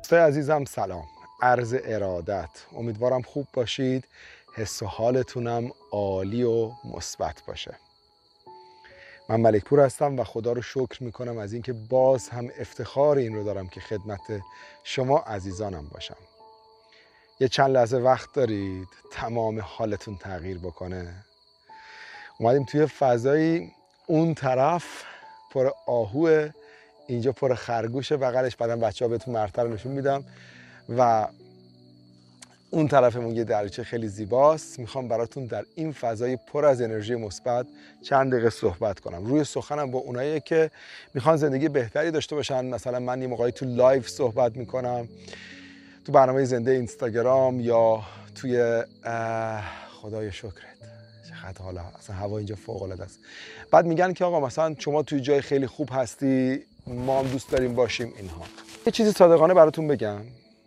دوستای عزیزم سلام، عرض ارادت. امیدوارم خوب باشید، حس و حالتونم عالی و مثبت باشه. من ملک پور هستم و خدا رو شکر میکنم از اینکه باز هم افتخار این رو دارم که خدمت شما عزیزانم باشم. یه چند لحظه وقت دارید تمام حالتون تغییر بکنه؟ اومدیم توی فضایی، اون طرف پر آهوه، اینجا پر خرگوشه بغلش، بعدم بچه‌ها بهتون مرتر رو نشون میدم و اون طرفمون یه دریچه خیلی زیباست. میخوام براتون در این فضای پر از انرژی مثبت چند دقیقه صحبت کنم. روی سخنم با اونایی که میخوان زندگی بهتری داشته باشن. مثلا من یه موقعی تو لایو صحبت میکنم، تو برنامه زنده اینستاگرام یا توی خدای شکرت چقدر حالا اصلا هوا اینجا فوق العاده است. بعد میگن که آقا مثلا شما توی جای خیلی خوب هستی، ما هم دوست داریم باشیم. اینها یه چیزی صادقانه براتون بگم،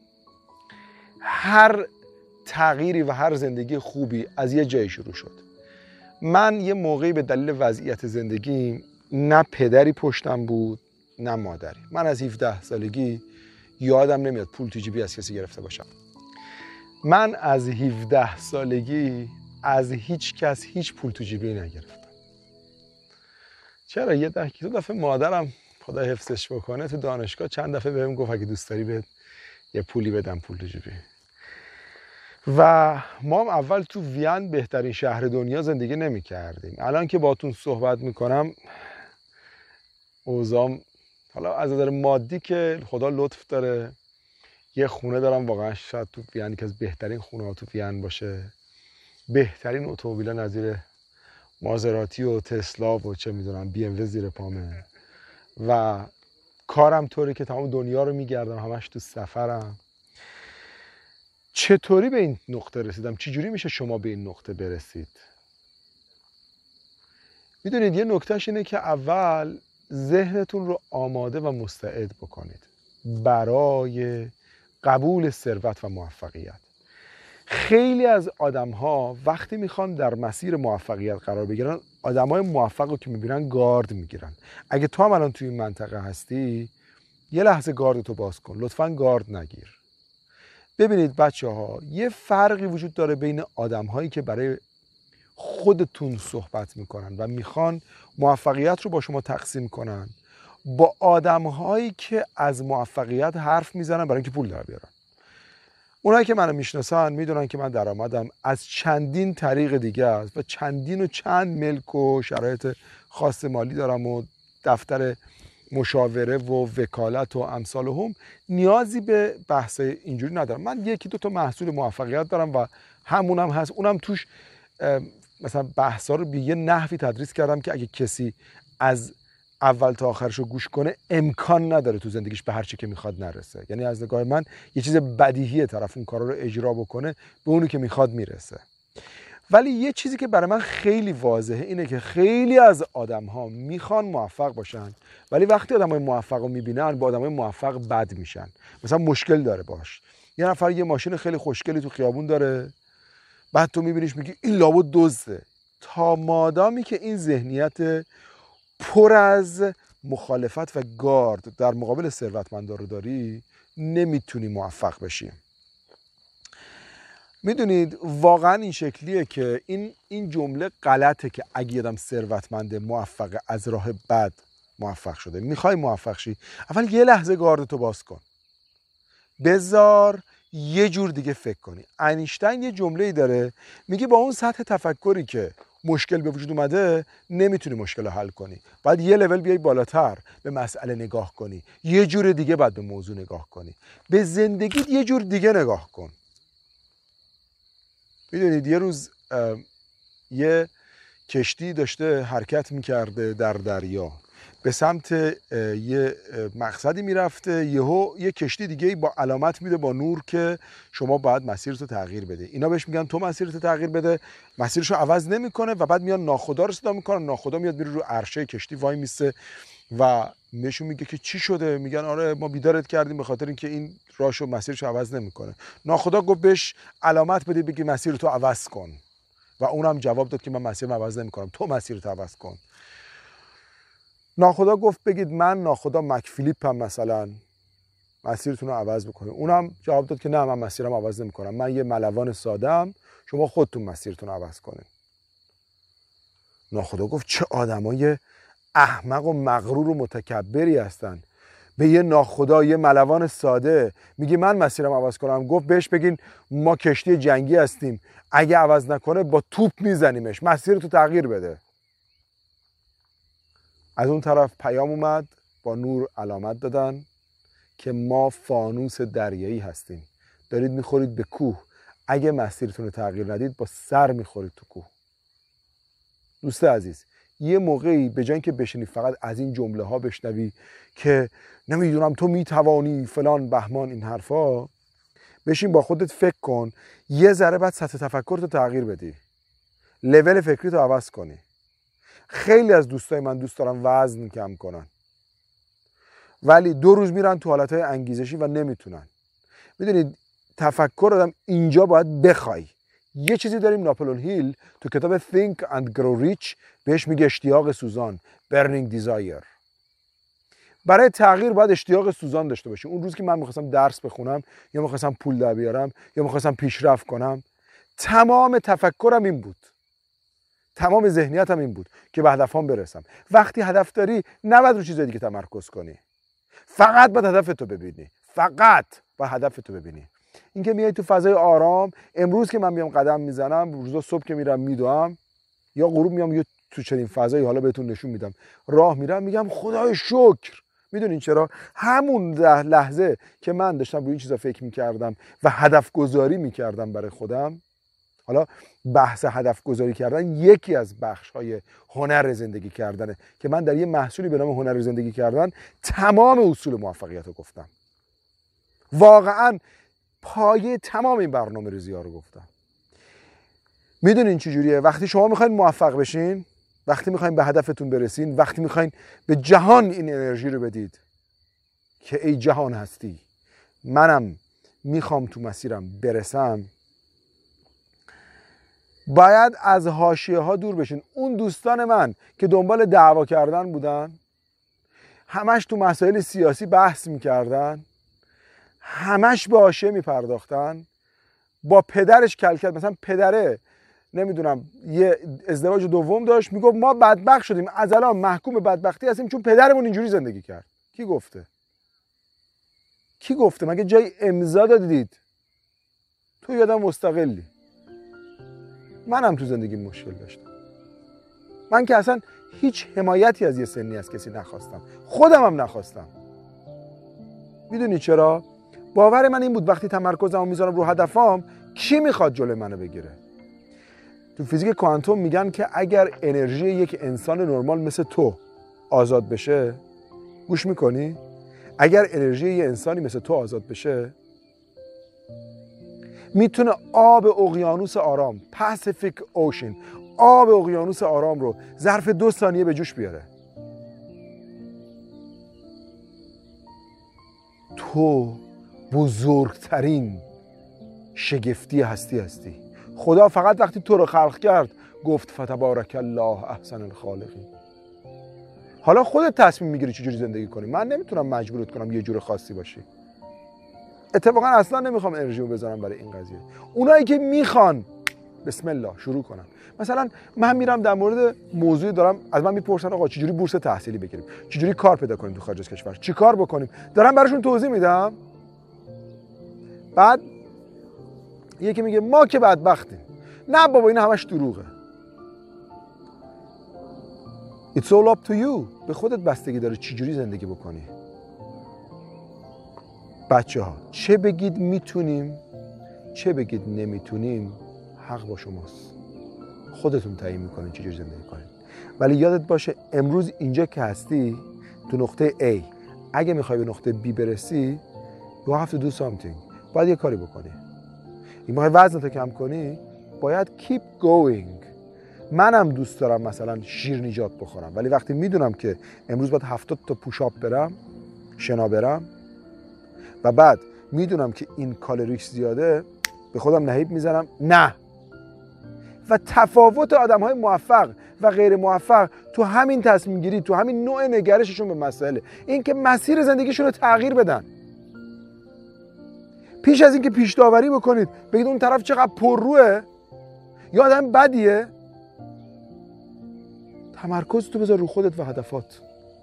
هر تغییری و هر زندگی خوبی از یه جایی شروع شد. من یه موقعی به دلیل وضعیت زندگیم نه پدری پشتم بود نه مادری. من از 17 سالگی یادم نمیاد پول تو جیبی از کسی گرفته باشم. من از 17 سالگی از هیچ کس هیچ پول تو جیبی نگرفتم. چرا؟ یه دفعه مادرم خدا حفظش بکنه تو دانشگاه چند دفعه بهم گفت اگه دوست داری بهت یه پولی بدم پول تو جیبی. و ما هم اول تو وین، بهترین شهر دنیا، زندگی نمی کردیم. الان که باتون صحبت میکنم اوضاع حالا از نظر مادی که خدا لطف داره، یه خونه دارم واقعا شاید تو وین که از بهترین خونه ها تو وین باشه، بهترین اتومبیلا نظیر مازراتی و تسلا و چه میدونم بی ام و زیر پامه و کارم طوری که تمام دنیا رو میگردم، همش تو سفرم. چطوری به این نقطه رسیدم؟ چجوری میشه شما به این نقطه برسید؟ میدونید یه نکتهش اینه که اول ذهنتون رو آماده و مستعد بکنید برای قبول ثروت و موفقیت. خیلی از آدم‌ها وقتی میخوان در مسیر موفقیت قرار بگیرن، آدم‌های موفق رو که میبینن گارد میگیرن. اگه تو هم الان توی این منطقه هستی، یه لحظه گاردتو باز کن، لطفاً گارد نگیر. ببینید بچه‌ها، یه فرقی وجود داره بین آدم‌هایی که برای خودتون صحبت میکنن و میخوان موفقیت رو با شما تقسیم کنن، با آدم‌هایی که از موفقیت حرف میزنن برای اینکه پول در بیارن. اونایی که منو میشناسن میدونن که من درآمدم از چندین طریق دیگه است و چندین و چند ملک و شرایط خاص مالی دارم و دفتر مشاوره و وکالت و امثال هم. نیازی به بحث اینجوری ندارم. من یکی دو تا محصول موفقیت دارم و همونم هست. اونم توش مثلا بحثا رو به یه نحوی تدریس کردم که اگه کسی از اول تا آخرش رو گوش کنه امکان نداره تو زندگیش به هر چی که میخواد نرسه. یعنی از نگاه من یه چیز بدیهیه طرف اون کارا رو اجرا بکنه به اونی که میخواد میرسه. ولی یه چیزی که برای من خیلی واضحه اینه که خیلی از آدم‌ها میخوان موفق باشن، ولی وقتی آدمای موفق رو میبینن با آدمای موفق بد میشن. مثلا مشکل داره باش. یه نفر یه ماشین خیلی خوشگلی تو خیابون داره، بعد تو میبینیش میگی این لابد دزده. تا مادامی که این ذهنیت پر از مخالفت و گارد در مقابل ثروتمندا رو داری، نمیتونی موفق بشی. میدونید واقعا این شکلیه که این جمله غلطه که اگه آدم ثروتمند موفق از راه بد موفق شده، میخوای موفق شی، اول یه لحظه گاردتو باز کن، بذار یه جور دیگه فکر کنی. اینشتین یه جمله‌ای داره میگه با اون سطح تفکری که مشکل به وجود اومده نمیتونی مشکل رو حل کنی، باید یه لول بیای بالاتر به مسئله نگاه کنی، یه جور دیگه باید به موضوع نگاه کنی، به زندگیت یه جور دیگه نگاه کن. میدونید یه روز یه کشتی داشته حرکت میکرده در دریا، به سمت یه مقصدی میرفته، یه کشتی دیگه با علامت میده با نور که شما باید مسیرتو تغییر بده. اینا بهش میگن تو مسیرتو تغییر بده، مسیرشو عوض نمیکنه و بعد میان ناخدا رو صدا میکنن، ناخدا میاد میره رو عرشه کشتی وای میسته و بهشون میگه که چی شده؟ میگن آره ما بیدارت کردیم به خاطر اینکه این راهشو مسیرشو عوض نمیکنه. ناخدا گفت بهش علامت بده بگی مسیرتو عوض کن و اونم جواب داد که من مسیرم عوض نمیکنم، تو مسیرتو عوض کن. ناخدا گفت بگید من ناخدا مکفیلیپم، مثلا مسیرتون رو عوض بکنید. اونم جواب داد که نه، من مسیرم عوض نمی‌کنم، من یه ملوان ساده‌ام، شما خودتون مسیرتون رو عوض کنید. ناخدا گفت چه آدمای احمق و مغرور و متکبری هستن. به یه ناخدا، یه ملوان ساده میگه من مسیرم عوض کنم. گفت بهش بگین ما کشتی جنگی هستیم، اگه عوض نکنه با توپ میزنیمش، مسیرتو تغییر بده. از اون طرف پیام اومد، با نور علامت دادن که ما فانوس دریایی هستیم، دارید میخورید به کوه، اگه مسیرتون رو تغییر ندید با سر میخورید تو کوه. دوست عزیز، یه موقعی به جای اینکه بشینی فقط از این جمله ها بشنوی که نمیدونم تو میتوانی فلان بهمان این حرفا، بشین با خودت فکر کن، یه ذره بعد سطح تفکر تو تغییر بدی، لول فکری تو عوض کنی. خیلی از دوستای من دوست دارن وزن کم کنن، ولی 2 روز میرن تو حالتهای انگیزشی و نمیتونن. میدونید تفکر آدم اینجا باید بخوای. یه چیزی داریم ناپلئون هیل تو کتاب Think and Grow Rich بهش میگه اشتیاق سوزان، Burning Desire. برای تغییر باید اشتیاق سوزان داشته باشی. اون روز که من میخواستم درس بخونم یا میخواستم پول در بیارم یا میخواستم پیشرفت کنم، تمام تفکرم این بود، تمام ذهنیتم این بود که به هدفم برسم. وقتی هدف داری نباید رو چیزای دیگه تمرکز کنی، فقط باید هدفتو ببینی، فقط باید هدفتو ببینی. اینکه میای تو فضای آرام، امروز که من میام قدم میزنم، روزا صبح که میرم میدوام یا غروب میام یا تو چنین فضایی، حالا بهتون نشون میدم، راه میرم میگم خدای شکر. میدونین چرا؟ همون لحظه که من داشتم روی این چیزا فکر میکردم و هدف گذاری میکردم برای خودم، حالا بحث هدف گذاری کردن یکی از بخش‌های هنر زندگی کردنه که من در یه محصولی به نام هنر زندگی کردن تمام اصول موفقیت رو گفتم. واقعاً پایه تمام این برنامه ریزی‌ها رو گفتم. میدونین چه جوریه؟ وقتی شما میخواین موفق بشین، وقتی میخواین به هدفتون برسین، وقتی میخواین به جهان این انرژی رو بدید که ای جهان هستی، منم میخوام تو مسیرم برسم، باید از حاشیه ها دور بشین. اون دوستان من که دنبال دعوا کردن بودن، همش تو مسائل سیاسی بحث میکردن، همش به حاشیه میپرداختن، با پدرش کل کرد. مثلا پدره نمیدونم یه ازدواج دوم داشت، میگفت ما بدبخت شدیم، از الان محکوم بدبختی هستیم چون پدرمون اینجوری زندگی کرد. کی گفته؟ کی گفته؟ مگه جای امضا دادید؟ تو یادم مستقلی. منم تو زندگی مشکل داشتم. من که اصلا هیچ حمایتی از یه سنی از کسی نخواستم، خودم هم نخواستم. میدونی چرا؟ باور من این بود وقتی تمرکزمو میذارم رو هدفام، کی میخواد جلوی منو بگیره؟ تو فیزیک کوانتوم میگن که اگر انرژی یک انسان نرمال مثل تو آزاد بشه، گوش میکنی؟ اگر انرژی یه انسانی مثل تو آزاد بشه، میتونه آب اقیانوس آرام، پاسیفیک اوشن، آب اقیانوس آرام رو ظرف 2 ثانیه به جوش بیاره. تو بزرگترین شگفتی هستی. خدا فقط وقتی تو رو خلق کرد گفت فتبارک الله احسن الخالقین. حالا خودت تصمیم میگیری چجوری زندگی کنی. من نمیتونم مجبورت کنم یه جور خاصی باشی. اتفاقا اصلا نمیخوام انرژیو بذارم برای این قضیه. اونایی که میخوان بسم الله شروع کنن. مثلا من میرم در مورد موضوعی دارم، از من میپرسن آقا چجوری بورس تحصیلی بگیریم، چجوری کار پیدا کنیم تو خارج از کشور، چی کار بکنیم، دارم براشون توضیح میدم. بعد یکی میگه ما که بدبختیم. نه بابا این همش دروغه. It's all up to you. به خودت بستگی داره چجوری زندگی بکنی. بچه ها چه بگید میتونیم چه بگید نمیتونیم، حق با شماست. خودتون تعیین میکنین چجوری زندگی کنید. ولی یادت باشه امروز اینجا که هستی تو نقطه A، اگه میخوای به نقطه B برسی you have to do something. باید یه کاری بکنی. این میخوای وزنتو کم کنی، باید keep going. منم دوست دارم مثلا شیرینیجات بخورم، ولی وقتی میدونم که امروز باید 70 تا پوشاپ برم، شنا برم، و بعد میدونم که این کالریش زیاده، به خودم نهیب میزنم نه. و تفاوت آدم‌های موفق و غیر موفق تو همین تصمیم گیری، تو همین نوع نگرششون به مسائله، این که مسیر زندگیشون رو تغییر بدن. پیش از اینکه پیش داوری بکنید بگید اون طرف چقدر پرروه یا آدم بدیه، تمرکز تو بذار رو خودت و هدفات.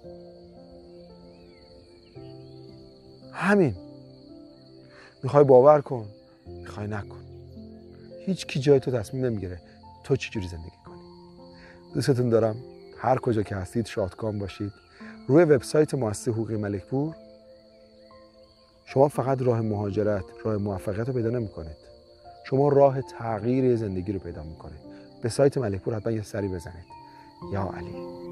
همین. میخوای باور کن، میخوای نکن. هیچ کی جای تو تصمیم نمیگیره تو چی جوری زندگی کنی. دوستتون دارم. هر کجا که هستید شادکام باشید. روی وبسایت مؤسسه حقوقی ملکپور شما فقط راه مهاجرت، راه موفقیت رو پیدا نمی‌کنید. شما راه تغییر زندگی رو پیدا می‌کنید. به سایت ملکپور حتما یه سری بزنید. یا علی.